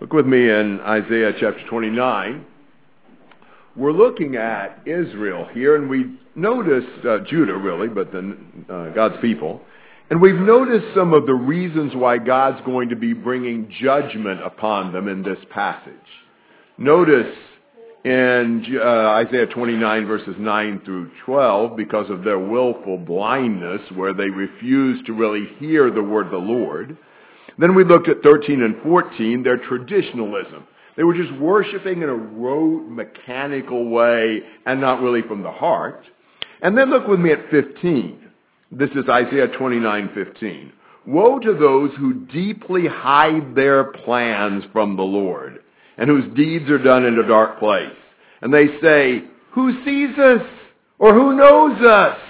Look with me in Isaiah chapter 29. We're looking at Israel here, and we noticed, Judah really, but then God's people. And we've noticed some of the reasons why God's going to be bringing judgment upon them in this passage. Notice in Isaiah 29 verses 9 through 12, because of their willful blindness, where they refused to really hear the word of the Lord. Then we looked at 13 and 14, their traditionalism. They were just worshiping in a rote, mechanical way and not really from the heart. And then look with me at 15. This is Isaiah 29:15. Woe to those who deeply hide their plans from the Lord, and whose deeds are done in a dark place. And they say, who sees us? Or who knows us?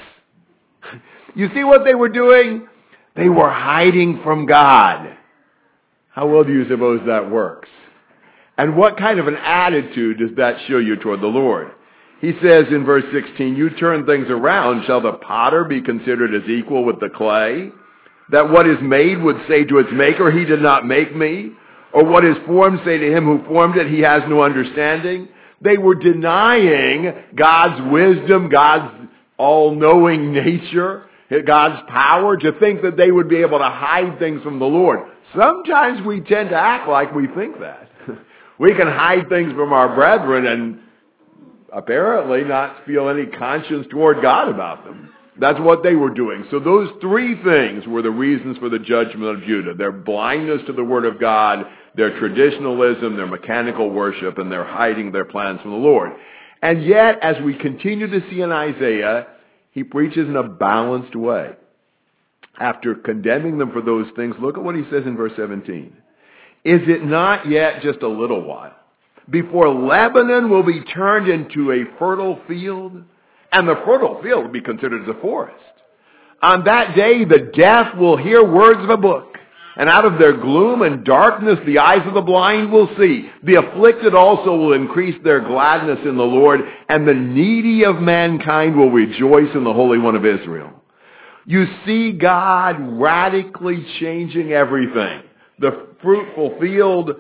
You see what they were doing? They were hiding from God. How well do you suppose that works? And what kind of an attitude does that show you toward the Lord? He says in verse 16, you turn things around. Shall the potter be considered as equal with the clay? That what is made would say to its maker, he did not make me. Or what is formed say to him who formed it, he has no understanding. They were denying God's wisdom, God's all-knowing nature, God's power, to think that they would be able to hide things from the Lord. Sometimes we tend to act like we think that. We can hide things from our brethren and apparently not feel any conscience toward God about them. That's what they were doing. So those three things were the reasons for the judgment of Judah. Their blindness to the Word of God, their traditionalism, their mechanical worship, and their hiding their plans from the Lord. And yet, as we continue to see in Isaiah, he preaches in a balanced way. After condemning them for those things, look at what he says in verse 17. Is it not yet just a little while before Lebanon will be turned into a fertile field? And the fertile field will be considered as a forest. On that day, the deaf will hear words of a book. And out of their gloom and darkness, the eyes of the blind will see. The afflicted also will increase their gladness in the Lord. And the needy of mankind will rejoice in the Holy One of Israel. You see God radically changing everything. The fruitful field,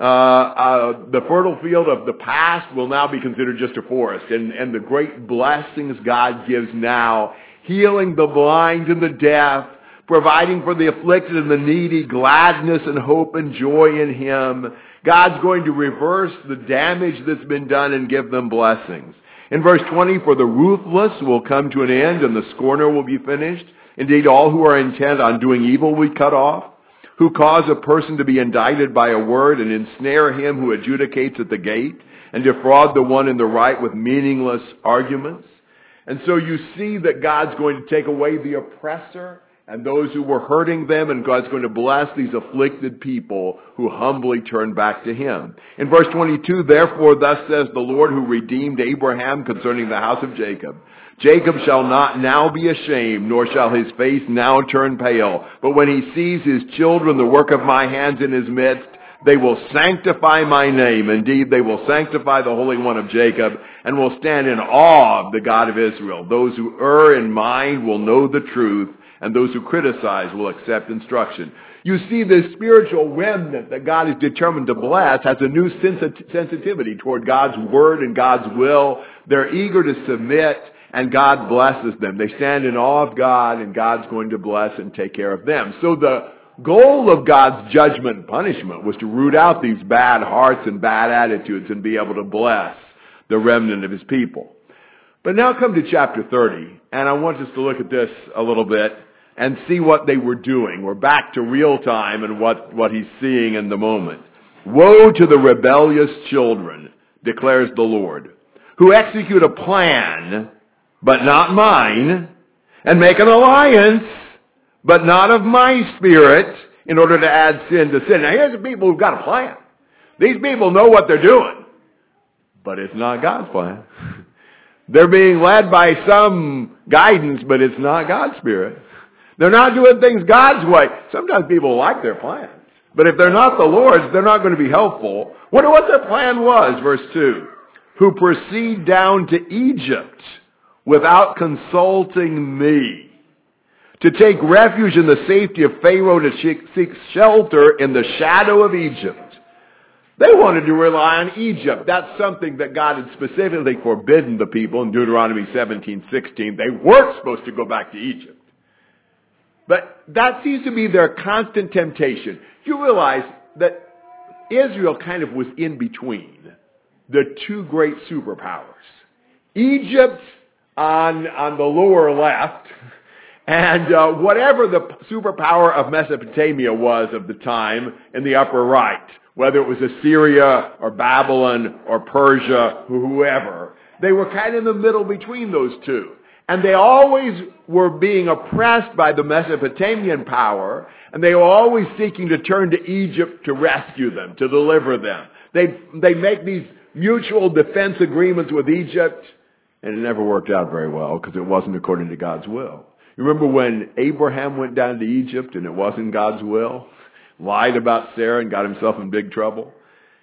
the fertile field of the past will now be considered just a forest. And the great blessings God gives now, healing the blind and the deaf, providing for the afflicted and the needy, gladness and hope and joy in Him. God's going to reverse the damage that's been done and give them blessings. In verse 20, for the ruthless will come to an end and the scorner will be finished. Indeed, all who are intent on doing evil will be cut off. Who cause a person to be indicted by a word and ensnare him who adjudicates at the gate and defraud the one in the right with meaningless arguments. And so you see that God's going to take away the oppressor and those who were hurting them, and God's going to bless these afflicted people who humbly turn back to Him. In verse 22, therefore thus says the Lord who redeemed Abraham concerning the house of Jacob. Jacob shall not now be ashamed, nor shall his face now turn pale. But when he sees his children, the work of my hands in his midst, they will sanctify my name. Indeed, they will sanctify the Holy One of Jacob, and will stand in awe of the God of Israel. Those who err in mind will know the truth, and those who criticize will accept instruction. You see, this spiritual remnant that God is determined to bless has a new sensitivity toward God's word and God's will. They're eager to submit, and God blesses them. They stand in awe of God, and God's going to bless and take care of them. So the goal of God's judgment and punishment was to root out these bad hearts and bad attitudes and be able to bless the remnant of His people. But now come to chapter 30, and I want us to look at this a little bit and see what they were doing. We're back to real time and what he's seeing in the moment. Woe to the rebellious children, declares the Lord, who execute a plan, but not mine, and make an alliance, but not of my spirit, in order to add sin to sin. Now here's the people who've got a plan. These people know what they're doing, but it's not God's plan. They're being led by some guidance, but it's not God's spirit. They're not doing things God's way. Sometimes people like their plans, but if they're not the Lord's, they're not going to be helpful. Wonder what their plan was, verse 2. Who proceed down to Egypt without consulting me, to take refuge in the safety of Pharaoh, to seek shelter in the shadow of Egypt. They wanted to rely on Egypt. That's something that God had specifically forbidden the people in Deuteronomy 17:16. They weren't supposed to go back to Egypt. But that seems to be their constant temptation. You realize that Israel kind of was in between the two great superpowers. Egypt on the lower left, and whatever the superpower of Mesopotamia was of the time in the upper right, whether it was Assyria or Babylon or Persia or whoever, they were kind of in the middle between those two. And they always were being oppressed by the Mesopotamian power, and they were always seeking to turn to Egypt to rescue them, to deliver them. They make these mutual defense agreements with Egypt, and it never worked out very well because it wasn't according to God's will. You remember when Abraham went down to Egypt and it wasn't God's will? Lied about Sarah and got himself in big trouble.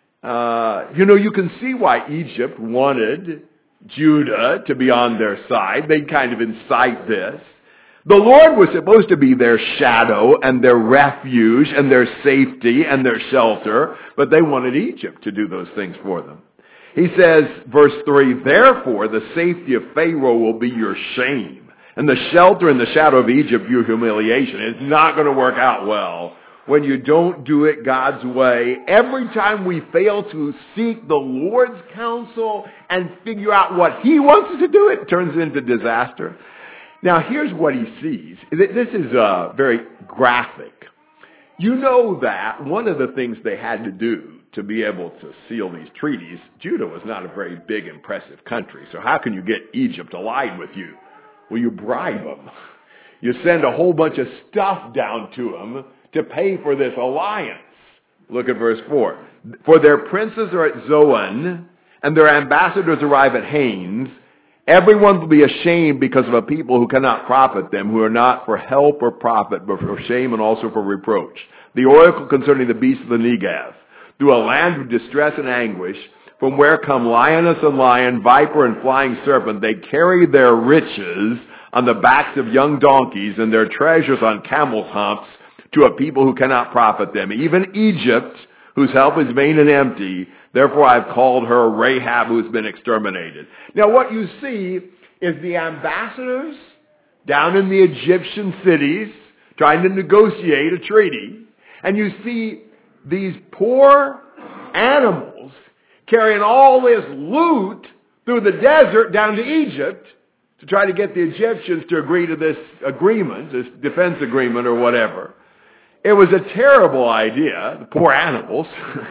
You can see why Egypt wanted Judah to be on their side. They kind of incite this. The Lord was supposed to be their shadow and their refuge and their safety and their shelter, but they wanted Egypt to do those things for them. He says, verse 3, therefore the safety of Pharaoh will be your shame, and the shelter and the shadow of Egypt your humiliation. It's not going to work out well when you don't do it God's way. Every time we fail to seek the Lord's counsel and figure out what He wants us to do, it turns into disaster. Now, here's what he sees. This is very graphic. You know that one of the things they had to do to be able to seal these treaties, Judah was not a very big, impressive country. So how can you get Egypt allied with you? Well, you bribe them. You send a whole bunch of stuff down to them to pay for this alliance. Look at verse 4. For their princes are at Zoan, and their ambassadors arrive at Hanes. Everyone will be ashamed because of a people who cannot profit them, who are not for help or profit, but for shame and also for reproach. The oracle concerning the beasts of the Negev. Through a land of distress and anguish, from where come lioness and lion, viper and flying serpent, they carry their riches on the backs of young donkeys and their treasures on camels' humps to a people who cannot profit them. Even Egypt, whose help is vain and empty, therefore I've called her Rahab, who's been exterminated. Now what you see is the ambassadors down in the Egyptian cities trying to negotiate a treaty, and you see these poor animals carrying all this loot through the desert down to Egypt to try to get the Egyptians to agree to this agreement, this defense agreement or whatever. It was a terrible idea, the poor animals.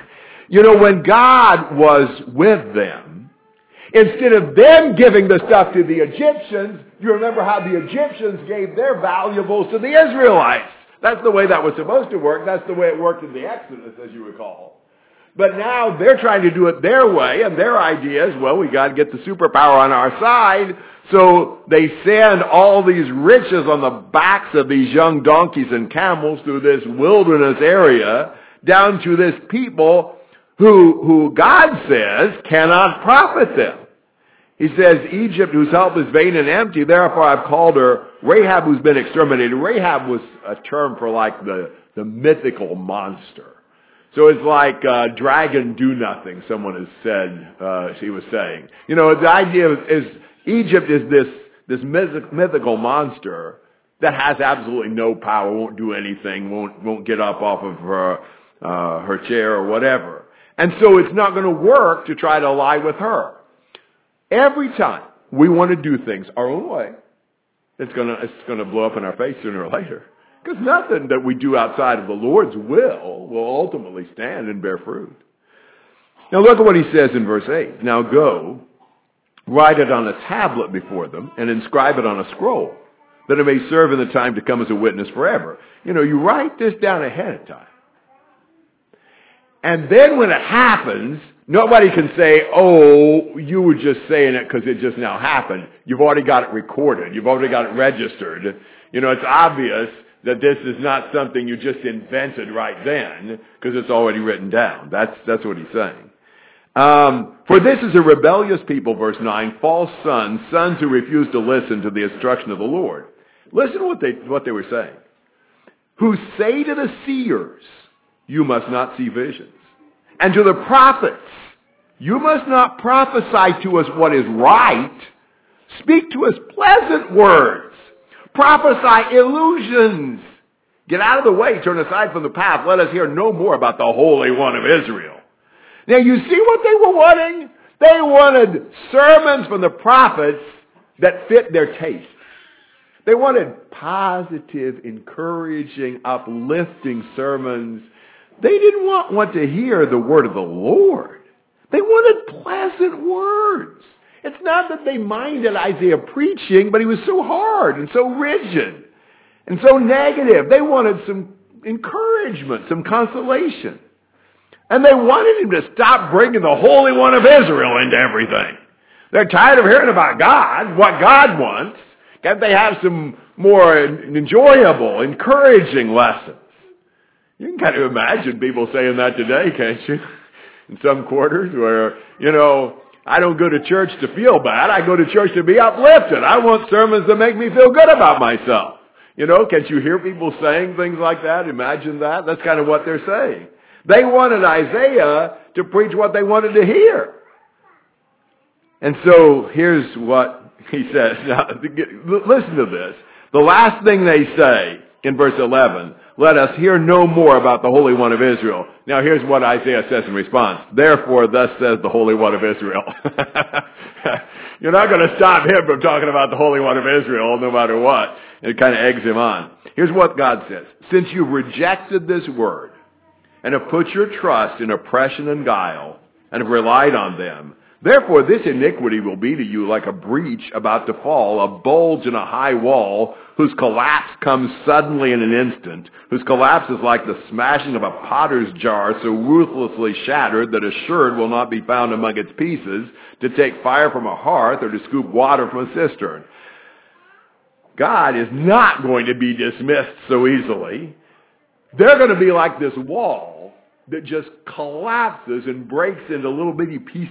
When God was with them, instead of them giving the stuff to the Egyptians, you remember how the Egyptians gave their valuables to the Israelites. That's the way that was supposed to work. That's the way it worked in the Exodus, as you recall. But now they're trying to do it their way, and their idea is, well, we got to get the superpower on our side. So they send all these riches on the backs of these young donkeys and camels through this wilderness area down to this people who God says cannot profit them. He says, Egypt, whose help is vain and empty, therefore I've called her Rahab, who's been exterminated. Rahab was a term for like the mythical monster. So it's like dragon do nothing, someone has said, she was saying. The idea is Egypt is this mythical monster that has absolutely no power, won't do anything, won't get up off of her chair or whatever. And so it's not going to work to try to ally with her. Every time we want to do things our own way, it's going to blow up in our face sooner or later. Because nothing that we do outside of the Lord's will ultimately stand and bear fruit. Now look at what he says in verse 8. Now go, write it on a tablet before them, and inscribe it on a scroll, that it may serve in the time to come as a witness forever. You write this down ahead of time. And then when it happens, nobody can say, oh, you were just saying it because it just now happened. You've already got it recorded. You've already got it registered. It's obvious that this is not something you just invented right then because it's already written down. That's what he's saying. For this is a rebellious people, verse 9, false sons who refuse to listen to the instruction of the Lord. Listen to what they were saying. Who say to the seers, you must not see visions. And to the prophets, you must not prophesy to us what is right. Speak to us pleasant words. Prophesy illusions. Get out of the way. Turn aside from the path. Let us hear no more about the Holy One of Israel. Now you see what they were wanting? They wanted sermons from the prophets that fit their taste. They wanted positive, encouraging, uplifting sermons. They didn't want to hear the word of the Lord. They wanted pleasant words. It's not that they minded Isaiah preaching, but he was so hard and so rigid and so negative. They wanted some encouragement, some consolation. And they wanted him to stop bringing the Holy One of Israel into everything. They're tired of hearing about God, what God wants. Can't they have some more enjoyable, encouraging lessons? You can kind of imagine people saying that today, can't you? In some quarters where, I don't go to church to feel bad. I go to church to be uplifted. I want sermons that make me feel good about myself. Can't you hear people saying things like that? Imagine that. That's kind of what they're saying. They wanted Isaiah to preach what they wanted to hear. And so here's what he says. Now, listen to this. The last thing they say in verse 11, let us hear no more about the Holy One of Israel. Now here's what Isaiah says in response. Therefore, thus says the Holy One of Israel. You're not going to stop him from talking about the Holy One of Israel no matter what. It kind of eggs him on. Here's what God says. Since you've rejected this word and have put your trust in oppression and guile and have relied on them, therefore this iniquity will be to you like a breach about to fall, a bulge in a high wall, whose collapse comes suddenly in an instant, whose collapse is like the smashing of a potter's jar so ruthlessly shattered that assured will not be found among its pieces, to take fire from a hearth or to scoop water from a cistern. God is not going to be dismissed so easily. They're going to be like this wall that just collapses and breaks into little bitty pieces.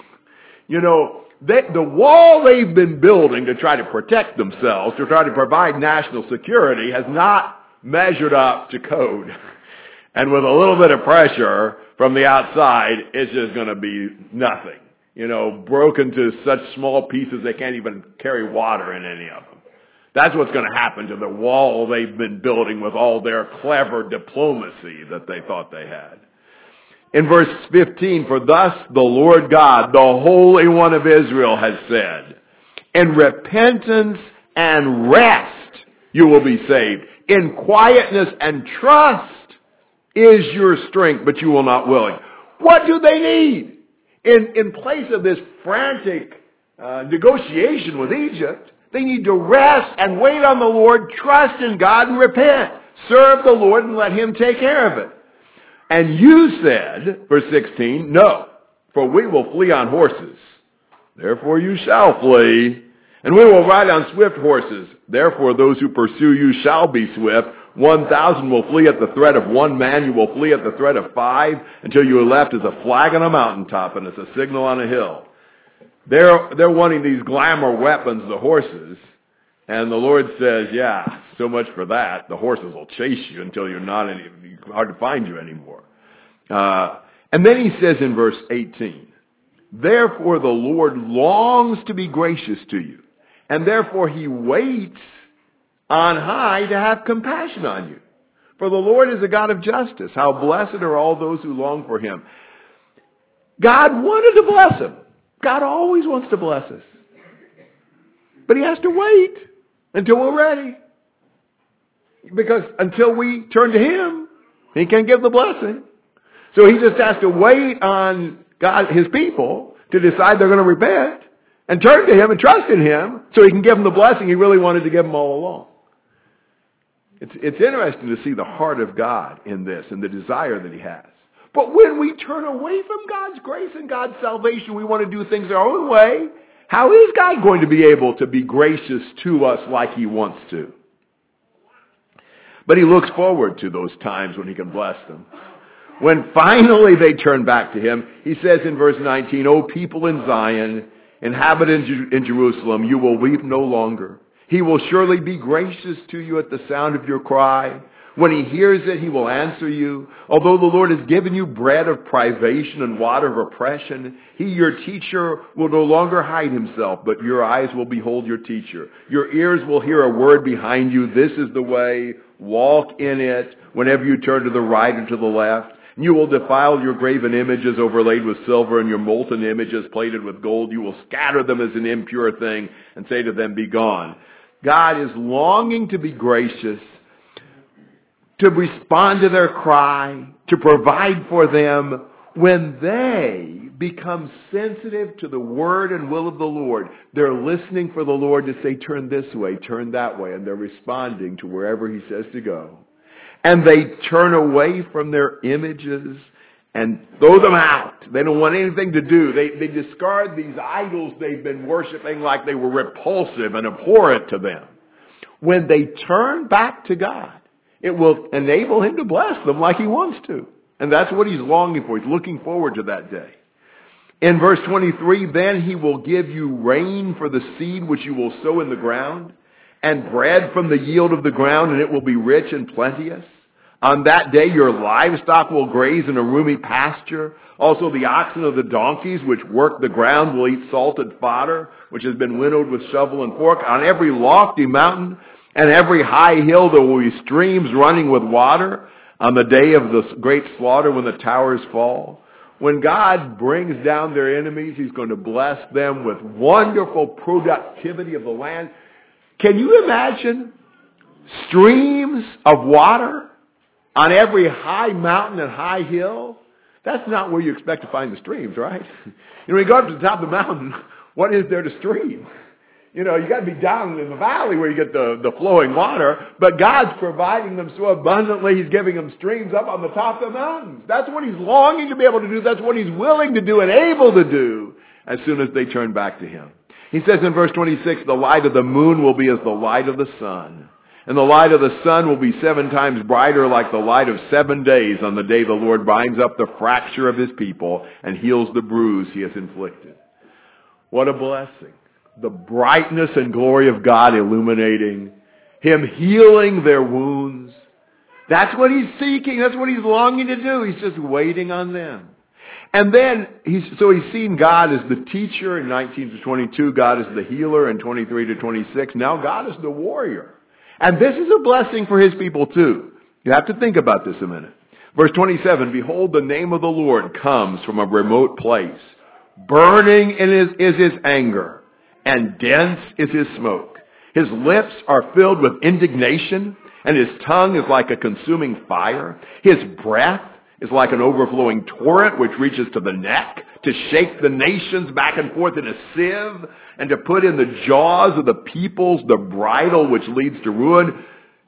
The wall they've been building to try to protect themselves, to try to provide national security, has not measured up to code. And with a little bit of pressure from the outside, it's just going to be nothing. Broken to such small pieces they can't even carry water in any of them. That's what's going to happen to the wall they've been building with all their clever diplomacy that they thought they had. In verse 15, for thus the Lord God, the Holy One of Israel, has said, in repentance and rest you will be saved. In quietness and trust is your strength, but you will not willing. What do they need? In place of this frantic negotiation with Egypt, they need to rest and wait on the Lord, trust in God, and repent. Serve the Lord and let him take care of it. And you said, verse 16, no, for we will flee on horses. Therefore you shall flee. And we will ride on swift horses. Therefore those who pursue you shall be swift. 1,000 will flee at the threat of one man. You will flee at the threat of 5 until you are left as a flag on a mountaintop and as a signal on a hill. They're wanting these glamour weapons, the horses. And the Lord says, yeah, so much for that. The horses will chase you until it's hard to find you anymore. And then he says in verse 18, therefore the Lord longs to be gracious to you, and therefore he waits on high to have compassion on you. For the Lord is a God of justice. How blessed are all those who long for him. God wanted to bless him. God always wants to bless us. But he has to wait until we're ready. Because until we turn to him, he can't give the blessing. So he just has to wait on God, his people, to decide they're going to repent and turn to him and trust in him so he can give them the blessing he really wanted to give them all along. It's interesting to see the heart of God in this and the desire that he has. But when we turn away from God's grace and God's salvation, we want to do things our own way. How is God going to be able to be gracious to us like he wants to? But he looks forward to those times when he can bless them. When finally they turn back to him, he says in verse 19, O people in Zion, inhabitants in Jerusalem, you will weep no longer. He will surely be gracious to you at the sound of your cry. When he hears it, he will answer you. Although the Lord has given you bread of privation and water of oppression, he, your teacher, will no longer hide himself, but your eyes will behold your teacher. Your ears will hear a word behind you. This is the way. Walk in it whenever you turn to the right or to the left. You will defile your graven images overlaid with silver and your molten images plated with gold. You will scatter them as an impure thing and say to them, be gone. God is longing to be gracious, to respond to their cry, to provide for them when they become sensitive to the word and will of the Lord. They're listening for the Lord to say, turn this way, turn that way, and they're responding to wherever he says to go. And they turn away from their images and throw them out. They don't want anything to do. They discard these idols they've been worshiping like they were repulsive and abhorrent to them. When they turn back to God, it will enable him to bless them like he wants to. And that's what he's longing for. He's looking forward to that day. In verse 23, then he will give you rain for the seed which you will sow in the ground, and bread from the yield of the ground, and it will be rich and plenteous. On that day your livestock will graze in a roomy pasture. Also the oxen of the donkeys which work the ground will eat salted fodder, which has been winnowed with shovel and fork. On every lofty mountain and every high hill there will be streams running with water on the day of the great slaughter when the towers fall. When God brings down their enemies, he's going to bless them with wonderful productivity of the land. Can you imagine streams of water on every high mountain and high hill? That's not where you expect to find the streams, right? When you go up to the top of the mountain, what is there to stream? You got to be down in the valley where you get the flowing water. But God's providing them so abundantly, he's giving them streams up on the top of the mountains. That's what he's longing to be able to do. That's what he's willing to do and able to do as soon as they turn back to him. He says in verse 26, the light of the moon will be as the light of the sun. And the light of the sun will be 7 times brighter like the light of 7 days on the day the Lord binds up the fracture of his people and heals the bruise he has inflicted. What a blessing. The brightness and glory of God illuminating, him healing their wounds. That's what he's seeking. That's what he's longing to do. He's just waiting on them. And then, he's seen God as the teacher in 19 to 22. God is the healer in 23 to 26. Now God is the warrior. And this is a blessing for his people too. You have to think about this a minute. Verse 27, behold, the name of the Lord comes from a remote place. Burning is his anger, and dense is his smoke. His lips are filled with indignation, and his tongue is like a consuming fire. His breath is like an overflowing torrent which reaches to the neck, to shake the nations back and forth in a sieve, and to put in the jaws of the peoples the bridle which leads to ruin.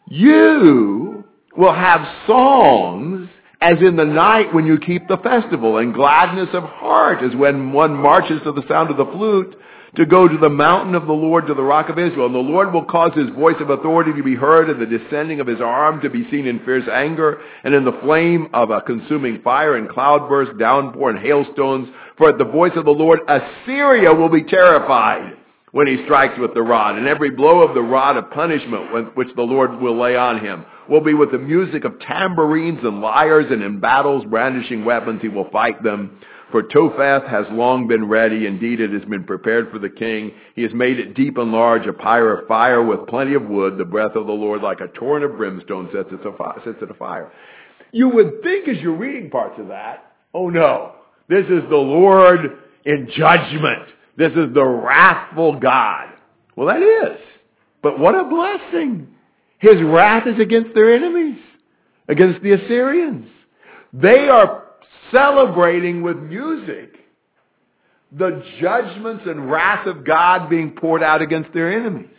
You will have songs as in the night when you keep the festival, and gladness of heart as when one marches to the sound of the flute, to go to the mountain of the Lord, to the rock of Israel. And the Lord will cause his voice of authority to be heard, and the descending of his arm to be seen in fierce anger, and in the flame of a consuming fire, and cloudburst, downpour, and hailstones. For at the voice of the Lord, Assyria will be terrified when he strikes with the rod. And every blow of the rod of punishment which the Lord will lay on him will be with the music of tambourines and lyres, and in battles brandishing weapons he will fight them. For Topheth has long been ready. Indeed, it has been prepared for the king. He has made it deep and large, a pyre of fire with plenty of wood. The breath of the Lord, like a torrent of brimstone, sets it afire. You would think as you're reading parts of that, oh no, this is the Lord in judgment. This is the wrathful God. Well, that is. But what a blessing. His wrath is against their enemies, against the Assyrians. They are celebrating with music the judgments and wrath of God being poured out against their enemies.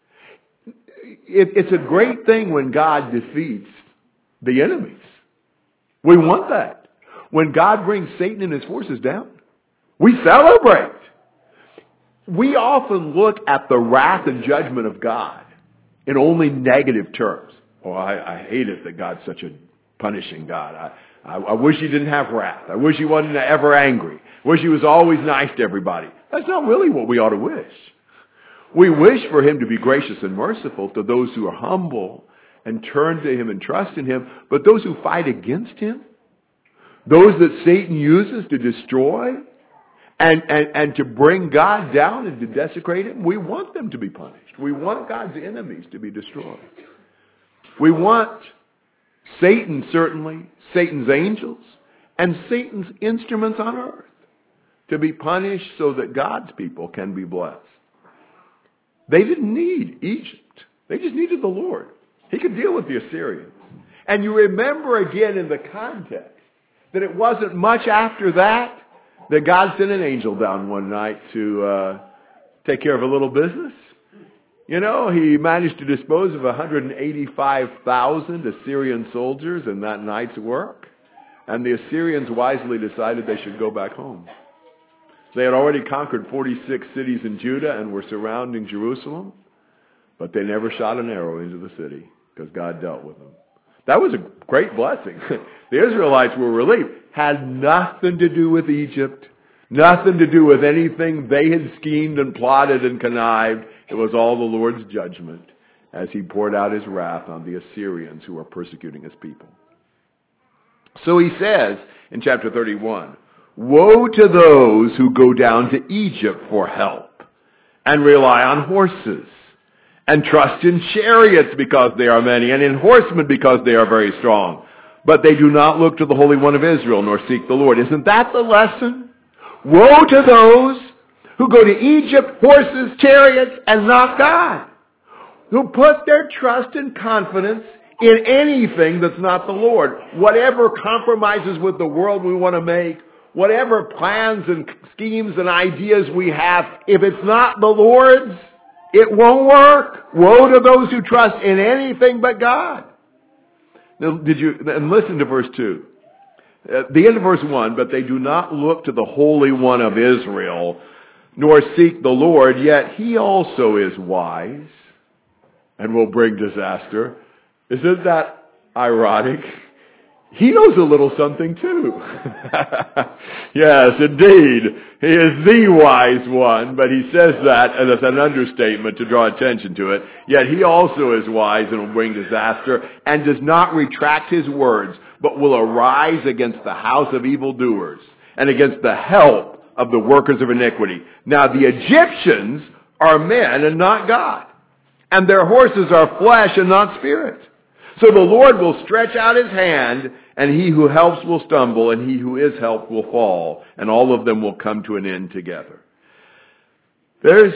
It's a great thing when God defeats the enemies. We want that. When God brings Satan and his forces down, we celebrate. We often look at the wrath and judgment of God in only negative terms. Oh, I hate it that God's such a punishing God. I wish he didn't have wrath. I wish he wasn't ever angry. I wish he was always nice to everybody. That's not really what we ought to wish. We wish for him to be gracious and merciful to those who are humble and turn to him and trust in him. But those who fight against him, those that Satan uses to destroy and to bring God down and to desecrate him, we want them to be punished. We want God's enemies to be destroyed. We want Satan, certainly, Satan's angels, and Satan's instruments on earth to be punished so that God's people can be blessed. They didn't need Egypt. They just needed the Lord. He could deal with the Assyrians. And you remember again in the context that it wasn't much after that God sent an angel down one night to take care of a little business. You know, he managed to dispose of 185,000 Assyrian soldiers in that night's work. And the Assyrians wisely decided they should go back home. They had already conquered 46 cities in Judah and were surrounding Jerusalem. But they never shot an arrow into the city because God dealt with them. That was a great blessing. The Israelites were relieved. Had nothing to do with Egypt. Nothing to do with anything they had schemed and plotted and connived. It was all the Lord's judgment as he poured out his wrath on the Assyrians who were persecuting his people. So he says in chapter 31, "Woe to those who go down to Egypt for help and rely on horses and trust in chariots because they are many and in horsemen because they are very strong. But they do not look to the Holy One of Israel nor seek the Lord." Isn't that the lesson? Woe to those who go to Egypt, horses, chariots, and not God. Who put their trust and confidence in anything that's not the Lord. Whatever compromises with the world we want to make, whatever plans and schemes and ideas we have, if it's not the Lord's, it won't work. Woe to those who trust in anything but God. Now, and listen to verse 2. At the end of verse 1, "But they do not look to the Holy One of Israel, nor seek the Lord, yet he also is wise and will bring disaster." Isn't that ironic? He knows a little something too. Yes, indeed. He is the wise one, but he says that as an understatement to draw attention to it. Yet he also is wise and will bring disaster and does not retract his words, but will arise against the house of evildoers and against the help of the workers of iniquity. Now the Egyptians are men and not God, and their horses are flesh and not spirit. So the Lord will stretch out his hand, and he who helps will stumble, and he who is helped will fall, and all of them will come to an end together. There's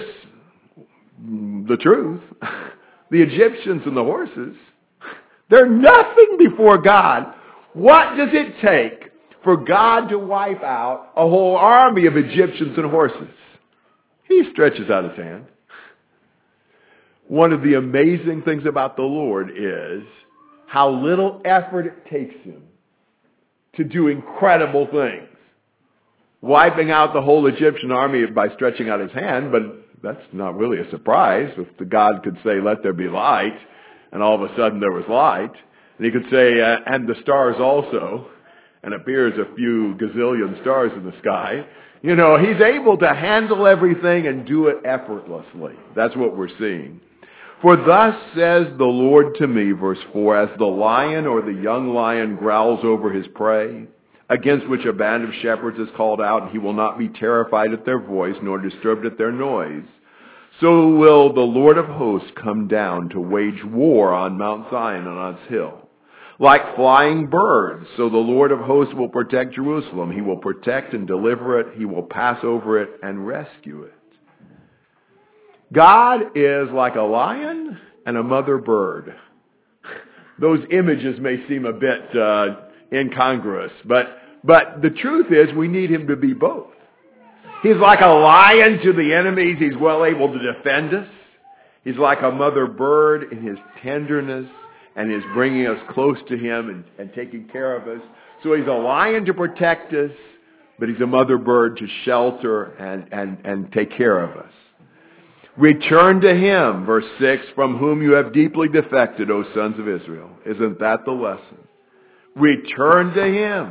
the truth. The Egyptians and the horses, they're nothing before God. What does it take for God to wipe out a whole army of Egyptians and horses? He stretches out his hand. One of the amazing things about the Lord is how little effort it takes him to do incredible things. Wiping out the whole Egyptian army by stretching out his hand, but that's not really a surprise. If the God could say, "Let there be light," and all of a sudden there was light, and he could say, "And the stars also," and appears a few gazillion stars in the sky. You know, he's able to handle everything and do it effortlessly. That's what we're seeing. "For thus says the Lord to me," verse 4, "as the lion or the young lion growls over his prey, against which a band of shepherds is called out, and he will not be terrified at their voice, nor disturbed at their noise, so will the Lord of hosts come down to wage war on Mount Zion and on its hill. Like flying birds, so the Lord of hosts will protect Jerusalem. He will protect and deliver it. He will pass over it and rescue it." God is like a lion and a mother bird. Those images may seem a bit incongruous, but the truth is we need him to be both. He's like a lion to the enemies. He's well able to defend us. He's like a mother bird in his tenderness and his bringing us close to him and taking care of us. So he's a lion to protect us, but he's a mother bird to shelter and take care of us. "Return to him," verse 6, "from whom you have deeply defected, O sons of Israel." Isn't that the lesson? Return to him.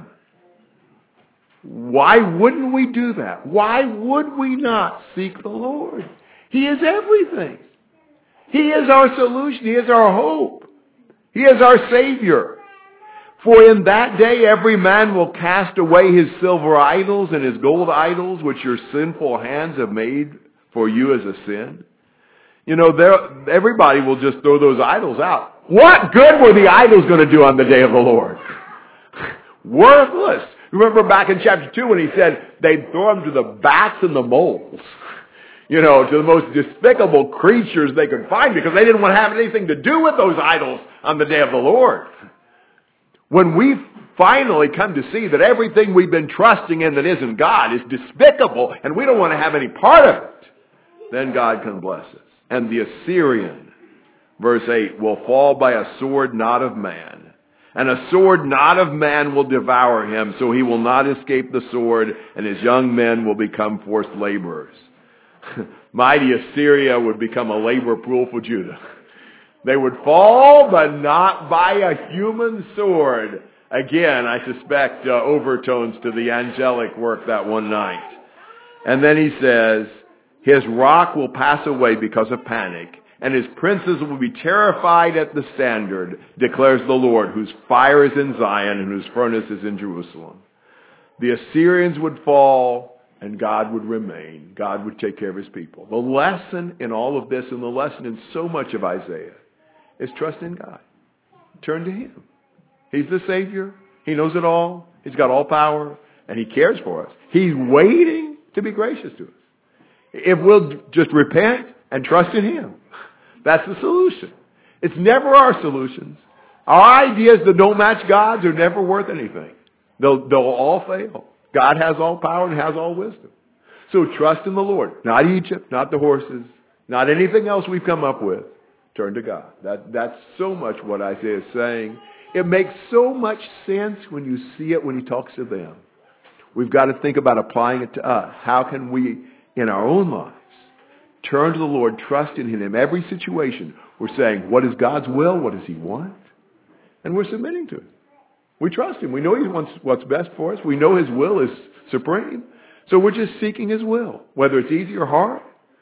Why wouldn't we do that? Why would we not seek the Lord? He is everything. He is our solution. He is our hope. He is our Savior. For in that day every man will cast away his silver idols and his gold idols, which your sinful hands have made for you as a sin. You know, everybody will just throw those idols out. What good were the idols going to do on the day of the Lord? Worthless. Remember back in chapter 2 when he said they'd throw them to the bats and the moles. You know, to the most despicable creatures they could find because they didn't want to have anything to do with those idols on the day of the Lord. When we finally come to see that everything we've been trusting in that isn't God is despicable and we don't want to have any part of it, then God can bless us. And the Assyrian, verse 8, will fall by a sword not of man. And a sword not of man will devour him, so he will not escape the sword, and his young men will become forced laborers. Mighty Assyria would become a labor pool for Judah. They would fall, but not by a human sword. Again, I suspect overtones to the angelic work that one night. And then he says, his rock will pass away because of panic, and his princes will be terrified at the standard, declares the Lord, whose fire is in Zion and whose furnace is in Jerusalem. The Assyrians would fall, and God would remain. God would take care of his people. The lesson in all of this, and the lesson in so much of Isaiah, is trust in God. Turn to him. He's the Savior. He knows it all. He's got all power, and he cares for us. He's waiting to be gracious to us. If we'll just repent and trust in him, that's the solution. It's never our solutions. Our ideas that don't match God's are never worth anything. They'll all fail. God has all power and has all wisdom. So trust in the Lord. Not Egypt, not the horses, not anything else we've come up with. Turn to God. That's so much what Isaiah is saying. It makes so much sense when you see it when he talks to them. We've got to think about applying it to us. How can we, in our own lives, turn to the Lord, trust in him in every situation? We're saying, what is God's will? What does he want? And we're submitting to it. We trust him. We know he wants what's best for us. We know his will is supreme. So we're just seeking his will. Whether it's easy or hard,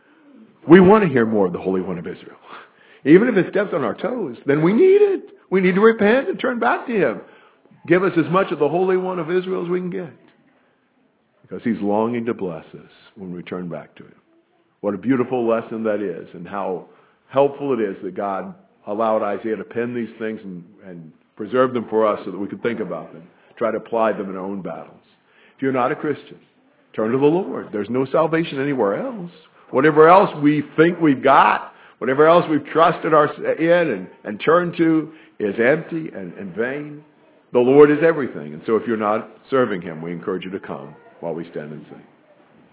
we want to hear more of the Holy One of Israel. Even if it steps on our toes, then we need it. We need to repent and turn back to him. Give us as much of the Holy One of Israel as we can get. Because he's longing to bless us when we turn back to him. What a beautiful lesson that is, and how helpful it is that God allowed Isaiah to pen these things and preserve them for us so that we could think about them, try to apply them in our own battles. If you're not a Christian, turn to the Lord. There's no salvation anywhere else. Whatever else we think we've got, whatever else we've trusted in and turned to is empty and vain. The Lord is everything. And so if you're not serving him, we encourage you to come while we stand and sing.